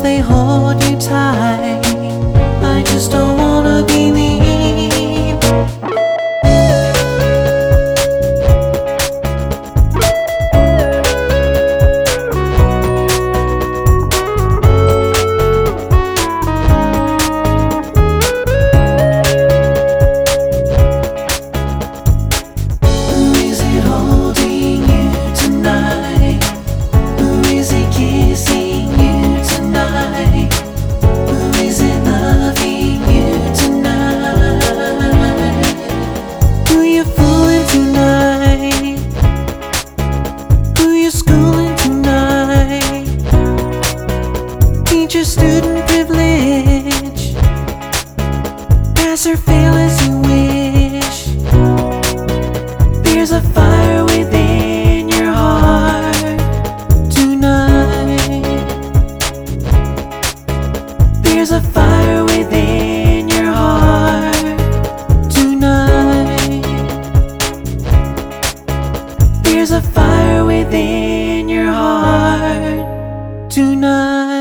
they hold you tight. I just don't wanna be mean. Who is it holding you tonight? Who is it kissing you tonight? Who is it loving you tonight? Who you fooling tonight? Who you schooling tonight? Teacher, student privilege, pass or fail as you wish. There's a fire within your heart tonight. There's a fire within your heart tonight. There's a fire within your heart tonight.